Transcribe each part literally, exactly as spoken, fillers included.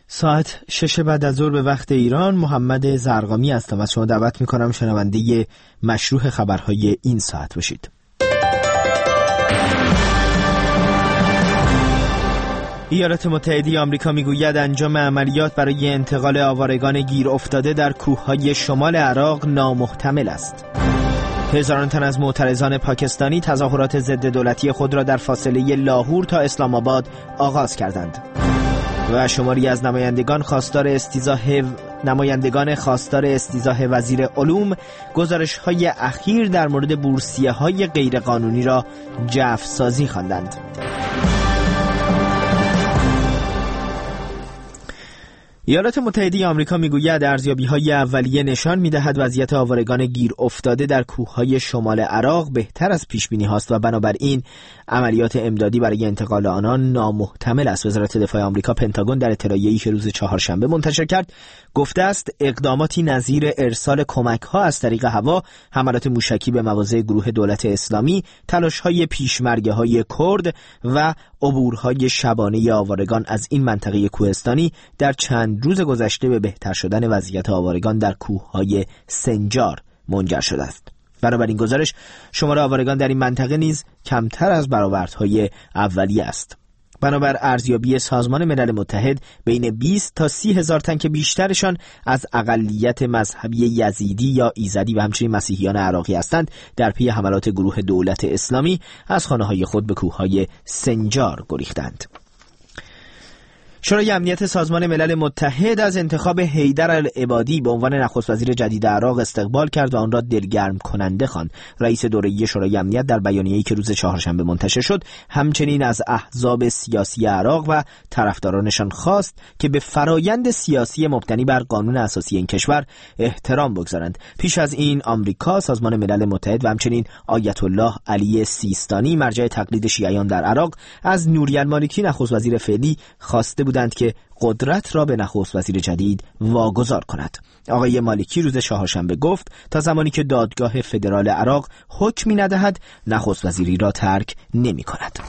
ساعت شش بعد از ظهر به وقت ایران. محمد زرقامی هستم. از شما دعوت میکنم شنونده مشروع خبرهای این ساعت باشید. ایالات متحده آمریکا میگوید انجام عملیات برای انتقال آوارگان گیر افتاده در کوههای شمال عراق نامحتمل است. هزاران تن از معترضان پاکستانی تظاهرات ضد دولتی خود را در فاصله لاهور تا اسلام آباد آغاز کردند. و شماری از نمایندگان خواستار استیضاح نمایندگان خواستار استیضاح وزیر علوم گزارش‌های اخیر در مورد بورسیه‌های غیرقانونی را جعف‌سازی خواندند. ایالات متحده آمریکا میگوید ارزیابی‌های اولیه نشان می‌دهد وضعیت آوارگان گیر افتاده در کوههای شمال عراق بهتر از پیش‌بینی هاست و بنابراین عملیات امدادی برای انتقال آنان نامحتمل است. وزارت دفاع آمریکا پنتاگون در اطلاعیه‌ای که روز چهارشنبه منتشر کرد گفته است اقداماتی نظیر ارسال کمک‌ها از طریق هوا، حملات موشکی به مواضع گروه دولت اسلامی، تلاش‌های پیشمرگه‌های کرد و عبورهای شبانه آوارگان از این منطقه کوهستانی در چند روز گذشته به بهتر شدن وضعیت آوارگان در کوههای سنجار منجر شده است. بنابراین گزارش شمار آوارگان در این منطقه نیز کمتر از برآوردهای اولیه است. بنابر ارزیابی سازمان ملل متحد بین بیست تا سی هزار تن که بیشترشان از اقلیت مذهبی یزیدی یا ایزدی و همچنین مسیحیان عراقی هستند در پی حملات گروه دولت اسلامی از خانه‌های خود به کوههای سنجار گریختند. شورای امنیت سازمان ملل متحد از انتخاب حیدر العبادی به عنوان نخست وزیر جدید عراق استقبال کرد و آن را دلگرم کننده خواند. رئیس دوره‌ای شورای امنیت در بیانیه‌ای که روز چهارشنبه منتشر شد همچنین از احزاب سیاسی عراق و طرفدارانشان خواست که به فرایند سیاسی مبتنی بر قانون اساسی این کشور احترام بگذارند. پیش از این آمریکا، سازمان ملل متحد و همچنین آیت الله علی سیستانی مرجع تقلید شیعیان در عراق از نوری المالکی نخست وزیر فعلی خواسته بودند که قدرت را به نخست وزیر جدید واگذار کند. آقای مالکی روز چهارشنبه گفت تا زمانی که دادگاه فدرال عراق حکمی ندهد نخست وزیری را ترک نمی کند.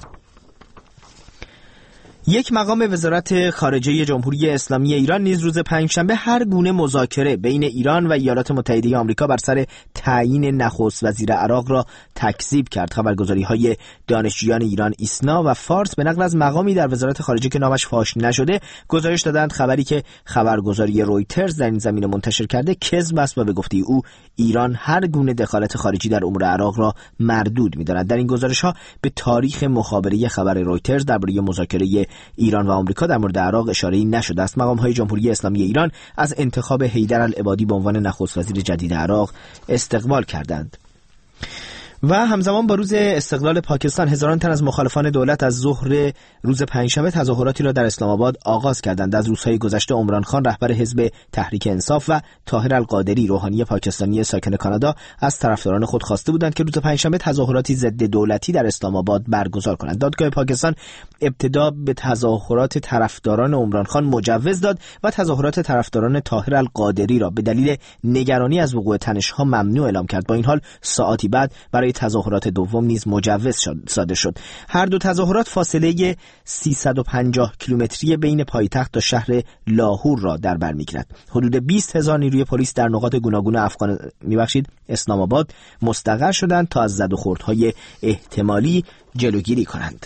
یک مقام وزارت خارجه جمهوری اسلامی ایران نیز روز پنجشنبه هر گونه مذاکره بین ایران و ایالات متحده آمریکا بر سر تعیین نخست وزیر عراق را تکذیب کرد. خبرگزاری‌های دانشجویان ایران ایسنا و فارس به نقل از مقامی در وزارت خارجه که نامش فاش نشده گزارش دادند خبری که خبرگزاری رویترز در این زمینه منتشر کرده کذب است و به گفته او ایران هر گونه دخالت خارجی در امور عراق را مردود می‌داند. در این گزارش‌ها به تاریخ مخابره خبر رویترز درباره مذاکره ایران و آمریکا در مورد عراق اشاره‌ای نشده است. مقام‌های جمهوری اسلامی ایران از انتخاب حیدر العبادی به عنوان نخست وزیر جدید عراق استقبال کردند. و همزمان با روز استقلال پاکستان هزاران تن از مخالفان دولت از ظهر روز پنجشنبه تظاهراتی را در اسلام آباد آغاز کردند. از روزهای گذشته عمران خان رهبر حزب تحریک انصاف و طاهر القادری روحانی پاکستانی ساکن کانادا از طرفداران خود خواسته بودند که روز پنجشنبه تظاهراتی ضد دولتی در اسلام آباد برگزار کنند. دادگاه پاکستان ابتدا به تظاهرات طرفداران عمران خان مجوز داد و تظاهرات طرفداران طاهر القادری را به دلیل نگرانی از وقوع تنش‌ها ممنوع اعلام کرد. با این حال ساعتی بعد برای تظاهرات دوم نیز مجوز صادر شد. هر دو تظاهرات فاصله سیصد و پنجاه کیلومتری بین پایتخت تا شهر لاهور را در بر می‌گیرد. حدود بیست هزار نیروی پلیس در نقاط گوناگون افغان میبخشید اسلام آباد مستقر شدند تا از زد و خوردهای احتمالی جلوگیری کنند.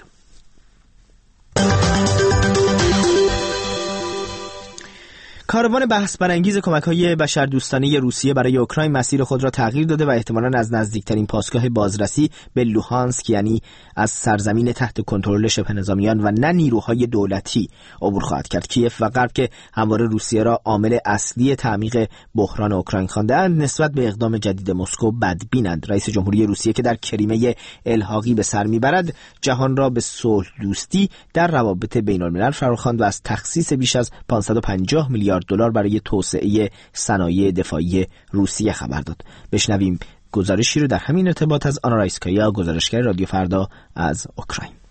کاروان بحث برانگیز کمک‌های بشردوستانه روسیه برای اوکراین مسیر خود را تغییر داده و احتمالاً از نزدیکترین پاسگاه بازرسی به لوهانسک یعنی از سرزمین تحت کنترل شبه نظامیان و نه نیروهای دولتی عبور خواهد کرد. کیف و غرب که همواره روسیه را عامل اصلی تعمیق بحران اوکراین خوانده‌اند نسبت به اقدام جدید مسکو بدبینند. رئیس جمهوری روسیه که در کریمه الحاقی به سر میبرد جهان را به صلح دوستی در روابط بین‌الملل فراخواند و از تخصیص بیش از پانصد و پنجاه میلیارد دلار برای توسعه صنایع دفاعی روسیه خبر داد. بشنویم گزارشی رو در همین ارتباط از آنا رایسکایا، گزارشگر رادیو فردا از اوکراین.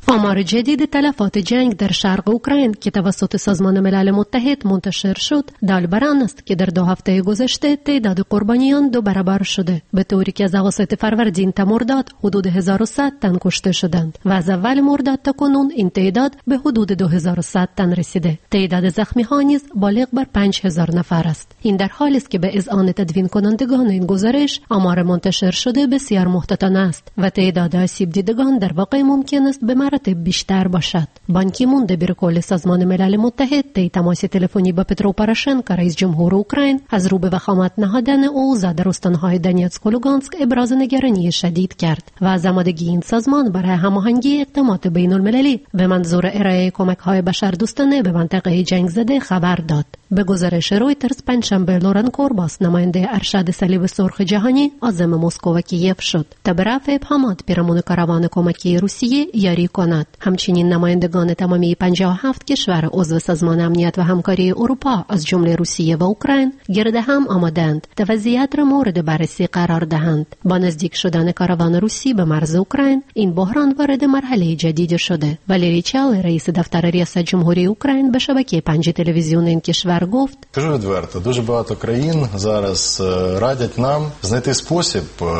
آمار جدید تلفات جنگ در شرق اوکراین که توسط سازمان ملل متحد منتشر شد دال بر آن است که در دو هفته گذشته تعداد قربانیان دو برابر شده، به طوری که از اواسط فروردین تا مرداد حدود هزار و صد تن کشته شدند و از اول مرداد تا کنون این تعداد به حدود دو هزار و صد تن رسیده. تعداد زخمی ها نیز بالغ بر پنج هزار نفر است. این در حالی است که به اذعان تدوین کنندگان این گزارش آمار منتشر شده بسیار محتاطانه است و تعداد آسیب دیدگان در واقع ممکن است به مراتب بیشتر باشد. بان کی مون دبیر کل سازمان ملل متحد طی تماس تلفنی با پترو پوروشنکو رئیس جمهور اوکراین از رو به وخامت نهادن اوضاع در استانهای دونیتسک و لوگانسک ابراز نگرانی شدید کرد و از آمادگی این سازمان برای هماهنگی اقدامات بین المللی به منظور ارائه کمک‌های بشردوستانه به منطقه جنگ زده خبر داد. به گزارش رویترز پنجشنبه لورن کورباس نماینده ارشد صلیب سرخ جهانی عازم مسکو و کیف شد تا به رفع ابهامات پیرامون کاروان کمکی روسیه یاری کند. همچنین نمایندگان تمامی پنجاه و هفت کشور عضو سازمان امنیت و همکاری اروپا از جمله روسیه و اوکراین گرد هم آمدند تا وضعیت را مورد بررسی قرار دهند. با نزدیک شدن کاروان روسی به مرز اوکراین این بحران وارد مرحله جدید شده. والری چال رئیس دفتر ریاست جمهوری اوکراین به شبکه پنج تلویزیون این کشور گفت: Кажу відверто, дуже багато країн зараз радять нам знайти спосіб,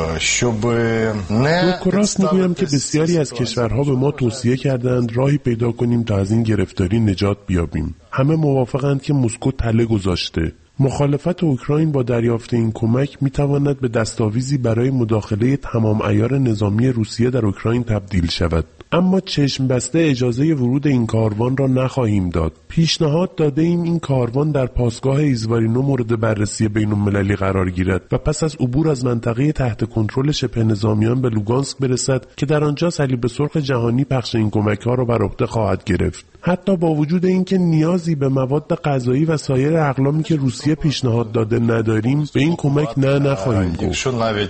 щоб не راست میگویم که بسیاری از کشورها به ما توصیه کردند راهی پیدا کنیم تا از این گرفتاری نجات بیابیم. همه موافقند که مسکو تله گذاشته. مخالفت اوکراین با دریافت این کمک میتواند به دستاویزی برای مداخله تمام عیار نظامی روسیه در اوکراین تبدیل شود. اما چشم بسته اجازه ورود این کاروان را نخواهیم داد. پیشنهاد داده ایم این کاروان در پاسگاه ایزوارینو مورد بررسی بین المللی قرار گیرد و پس از عبور از منطقه تحت کنترل شبه نظامیان به لوگانسک برسد که در آنجا صلیب سرخ جهانی پخش این کمک‌ها را بر عهده خواهد گرفت. حتی با وجود اینکه نیازی به مواد غذایی و سایر اقلامی که روسیه پیشنهاد داده نداریم، به این کمک نه نخواهیم گفت.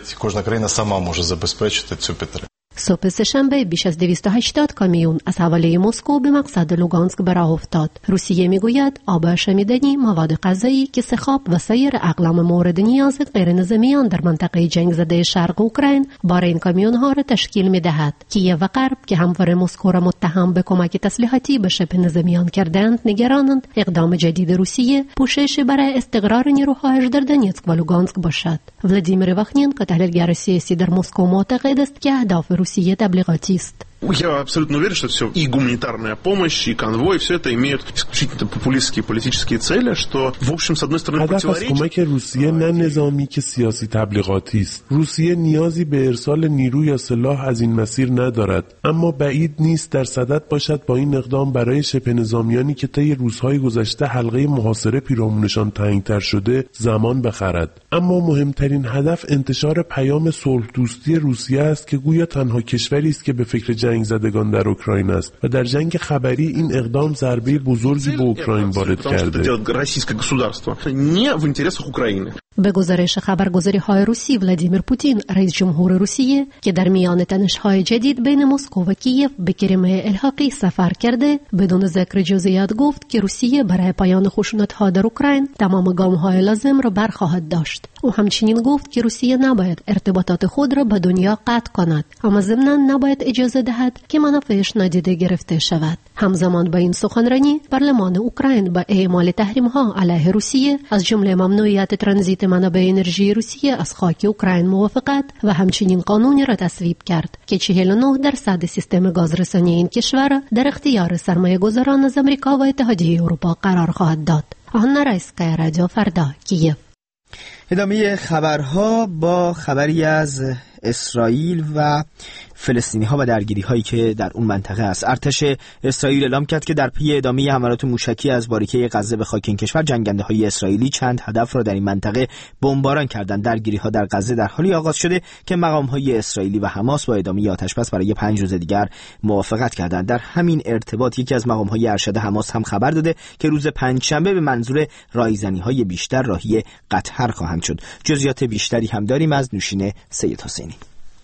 صبح سه‌شنبه بیش از دویست و هشتاد کامیون از حواله مسکو به مقصد لوگانسک به راه افتاد. روسیه میگوید آب آشامیدنی، مواد غذایی، کیسه خواب و سایر اقلام مورد نیاز غیر نظامیان در منطقه جنگ زده شرق اوکراین بار این کامیون ها را تشکیل میدهد. کیف و غرب که همواره مسکو را متهم به کمک تسلیحاتی به شبه نظامیان کردند، نگرانند اقدام جدید روسیه پوشش برای استقرار نیروهایش در دونیتسک و لوگانسک باشد. ولادیمیر واخنینکو تحلیلگر سیاسی در مسکو معتقد است که اهداف روسیه تبلیغاتی است. Я абсолютно уверен, что все и гуманитарная помощь, и конвой, все это имеют исключительно популистские политические цели, что, в общем, с одной стороны, هدف از کمک روسیه نه نظامی که سیاسی تبلیغاتی است. روسیه نیازی به ارسال نیرو یا سلاح از این مسیر ندارد، اما بعید نیست در صدد باشد با این اقدام برای شبه نظامیانی که طی روزهای گذشته حلقه محاصره پیرامونشان تنگ‌تر شده زمان بخرد. اما مهمترین هدف انتشار پیام صلح دوستی روسیه است که گویا تنها کشوری است که به فکر جنگ زدگان در اوکراین است و در جنگ خبری این اقدام ضربه بزرگی به اوکراین وارد کرده. به گزارش خبرگزاری های روسی، ولادیمیر پوتین رئیس جمهور روسیه که در میان تنش‌های جدید بین مسکو و کیف به کریمه الحاقی سفر کرده، بدون ذکر جزئیات گفت که روسیه برای پایان خشونت‌ها در اوکراین تمام گام‌های لازم را برخواهد داشت. او همچنین گفت که روسیه نباید ارتباطات خود را با دنیا قطع کند، اما ضمناً نباید اجازه دهد که منافعش نادیده گرفته شود. همزمان با این سخنرانی، پارلمان اوکراین با اعمال تحریم‌ها علیه روسیه از جمله ممنوعیت ترانزیت منابع انرژی روسیه از خاک اوکراین موافقت و همچنین قانونی را تصویب کرد که چهل و نه درصد سیستم گازرسانی این کشور در اختیار سرمایه‌گذاران از آمریکا و اتحادیه اروپا قرار خواهد داد. آهنا رایسکایا، رادیو فردا، کیف. ادامه خبرها با خبری از اسرائیل و فلسطینی ها و درگیری هایی که در اون منطقه است. ارتش اسرائیل اعلام کرد که در پی ادامه حملات موشکی از باریکه غزه به خاک این کشور، جنگنده های اسرائیلی چند هدف را در این منطقه بمباران کردند. درگیری ها در غزه در حالی آغاز شده که مقام های اسرائیلی و حماس با ادامه آتش‌بس برای پنج روز دیگر موافقت کردند. در همین ارتباط یکی از مقام های ارشد حماس هم خبر داده که روز پنجشنبه به منظور رایزنی های بیشتر راهی قطر خواهند شد. جزئیات بیشتری هم داریم از نوشین سید حسینی.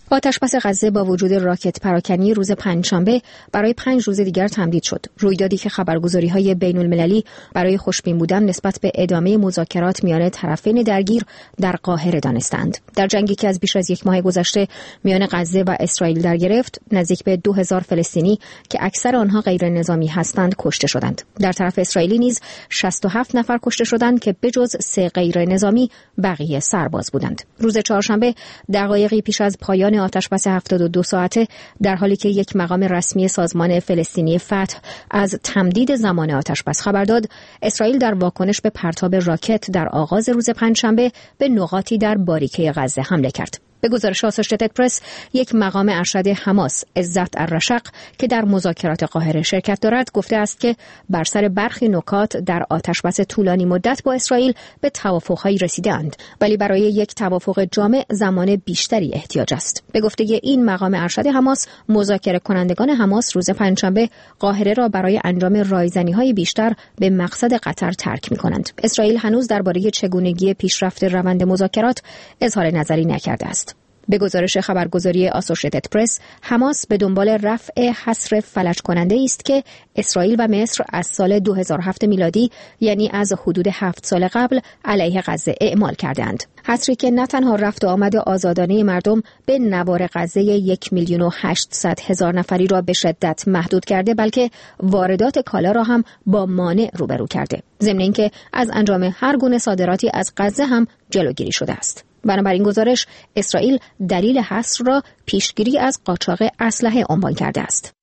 آتش‌بس غزه با وجود راکت پراکنی روز پنجشنبه برای پنج روز دیگر تمدید شد. رویدادی که خبرگزاری‌های بین‌المللی برای خوشبین بودن نسبت به ادامه مذاکرات میان طرفین درگیر در قاهره دانستند. در جنگی که از بیش از یک ماه گذشته میان غزه و اسرائیل در گرفت، نزدیک به دو هزار فلسطینی که اکثر آنها غیر نظامی هستند کشته شدند. در طرف اسرائیلی نیز شصت و هفت نفر کشته شدند که بجز سه غیر نظامی بقیه سرباز بودند. روز چهارشنبه دقایقی پیش از پایان آتش‌بس هفتاد و دو ساعته، در حالی که یک مقام رسمی سازمان فلسطینی فتح از تمدید زمان آتش‌بس خبر داد، اسرائیل در واکنش به پرتاب راکت در آغاز روز پنجشنبه به نقاطی در باریکه غزه حمله کرد. به گزارش آسوشیتد پرس، یک مقام ارشد حماس، عزت الرشق، که در مذاکرات قاهره شرکت دارد، گفته است که بر سر برخی نکات در آتش‌بس طولانی مدت با اسرائیل به توافق‌هایی رسیده‌اند، ولی برای یک توافق جامع زمان بیشتری احتیاج است. به گفته این مقام ارشد حماس، مذاکره کنندگان حماس روز پنجشنبه قاهره را برای انجام رایزنی‌های بیشتر به مقصد قطر ترک می‌کنند. اسرائیل هنوز درباره چگونگی پیشرفت روند مذاکرات اظهار نظری نکرده است. به گزارش خبرگزاری آسوشیتد پرس، حماس به دنبال رفع حصر فلج کننده است که اسرائیل و مصر از سال دو هزار و هفت میلادی، یعنی از حدود هفت سال قبل، علیه غزه اعمال کردند. حصری که نه تنها رفت و آمد آزادانه مردم به نوار غزه یک میلیون و هشتصد هزار نفری را به شدت محدود کرده، بلکه واردات کالا را هم با مانع روبرو کرده. ضمن اینکه از انجام هر گونه صادراتی از غزه هم جلوگیری شده است. بنابراین گزارش اسرائیل دلیل حصر را پیشگیری از قاچاق اسلحه عنوان کرده است.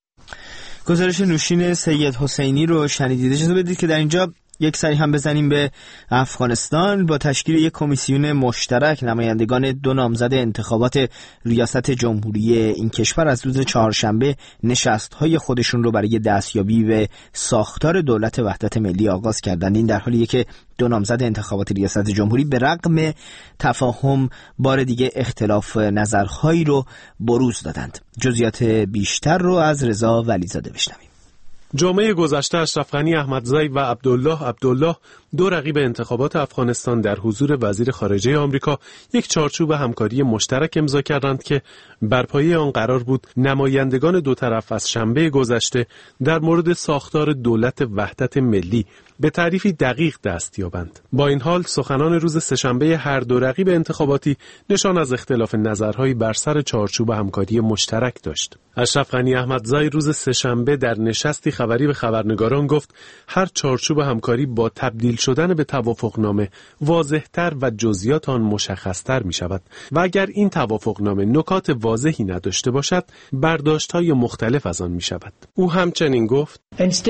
گزارش نوشین سید حسینی رو شنیدید. اجازه بدید که در اینجا یک سری هم بزنیم به افغانستان. با تشکیل یک کمیسیون مشترک، نمایندگان دو نامزد انتخابات ریاست جمهوری این کشور از روز چهارشنبه نشست‌های خودشون رو برای دستیابی به ساختار دولت وحدت ملی آغاز کردند. این در حالیه که دو نامزد انتخابات ریاست جمهوری به رغم تفاهم بار دیگه اختلاف نظرهایی رو بروز دادند. جزئیات بیشتر رو از رضا ولیزاده بشنویم. جمعه گذشته اشرف غنی احمدزی و عبدالله عبدالله، دو رقیب انتخابات افغانستان، در حضور وزیر خارجه آمریکا یک چارچوب همکاری مشترک امضا کردند که بر پایه آن قرار بود نمایندگان دو طرف از شنبه گذشته در مورد ساختار دولت وحدت ملی به تعریفی دقیق دست یابند. با این حال سخنان روز سه‌شنبه هر دو رقیب انتخاباتی نشان از اختلاف نظرهایی بر سر چارچوب همکاری مشترک داشت. اشرف غنی احمدزی روز سه‌شنبه در نشستی خبری به خبرنگاران گفت هر چارچوب همکاری با تبدیل شدن به توافقنامه واضح‌تر و جزئیات آن مشخص‌تر می‌شود و اگر این توافقنامه نکات واضحی نداشته باشد، برداشت‌های مختلف از آن می‌شود. او همچنین گفت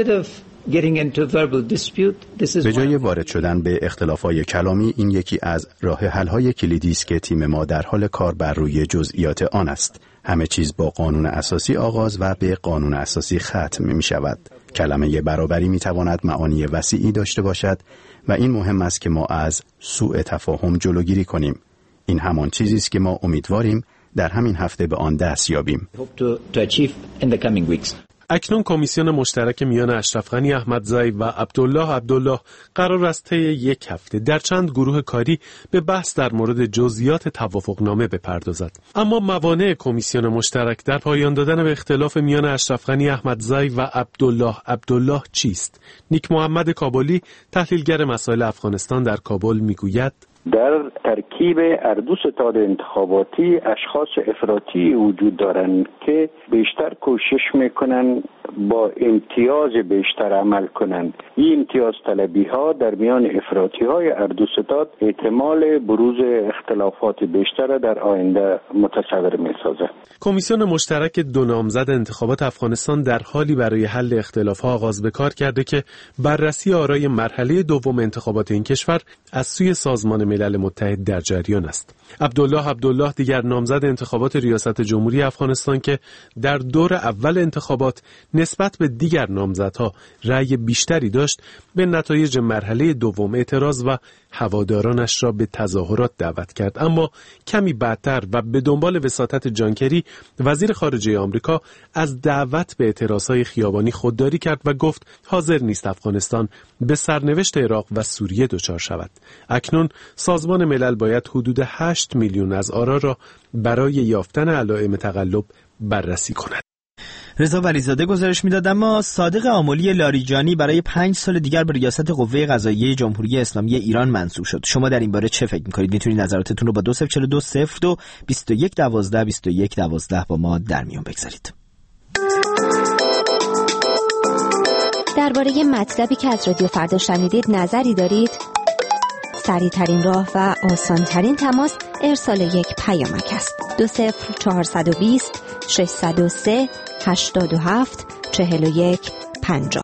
به جای وارد شدن به اختلافات کلامی، این یکی از راه حل‌های کلیدی است که تیم ما در حال کار بر روی جزئیات آن است. همه چیز با قانون اساسی آغاز و به قانون اساسی ختم می شود. کلمه برابری می تواند معانی وسیعی داشته باشد و این مهم است که ما از سوء تفاهم جلوگیری کنیم. این همان چیزی است که ما امیدواریم در همین هفته به آن دست یابیم. اکنون کمیسیون مشترک میان اشرف غنی احمدزی و عبدالله عبدالله قرار است طی یک هفته در چند گروه کاری به بحث در مورد جزئیات توافقنامه بپردازد. اما موانع کمیسیون مشترک در پایان دادن به اختلاف میان اشرف غنی احمدزی و عبدالله عبدالله چیست؟ نیک محمد کابلی، تحلیلگر مسائل افغانستان در کابل، میگوید در ترکیب هر دو ستاد انتخاباتی اشخاص افراطی وجود دارند که بیشتر کوشش میکنن با امتیاز بیشتر عمل کنند. این امتیاز طلبی ها در میان افراطی های هر دو ستاد احتمال بروز اختلافات بیشتر در آینده متصور میسازد. کمیسیون مشترک دو نامزد انتخابات افغانستان در حالی برای حل اختلاف ها آغاز به کار کرده که بررسی آرای مرحله دوم انتخابات این کشور از سوی سازمان ملل متحد در جریان است. عبدالله عبدالله، دیگر نامزد انتخابات ریاست جمهوری افغانستان که در دور اول انتخابات نسبت به دیگر نامزدها رأی بیشتری داشت، به نتایج مرحله دوم اعتراض و هوادارانش را به تظاهرات دعوت کرد. اما کمی بعدتر و به دنبال وساطت جان کری، وزیر خارجه آمریکا، از دعوت به اعتراضهای خیابانی خودداری کرد و گفت حاضر نیست افغانستان به سرنوشت عراق و سوریه دچار شود. اکنون سازمان ملل باید حدود هشت میلیون از آرا را برای یافتن علائم تقلب بررسی کند. رضا ولیزاده گزارش میداد. اما صادق آملی لاریجانی برای پنج سال دیگر به ریاست قوه قضاییه جمهوری اسلامی ایران منصوب شد. شما در این باره چه فکر می‌کنید؟ میتونید نظراتتون رو با دو صفر چهار دو صفر دو بیست و یک دوازده بیست و یک دوازده با ما در میون بگذارید. درباره مطلبی که از رادیو فردا شنیدید نظری دارید؟ سریع‌ترین راه و آسان‌ترین تماس ارسال یک پیامک است. دو صفر چهارصد و بیست ششصد و سه هشتاد و هفت چهل و یک پنجاه.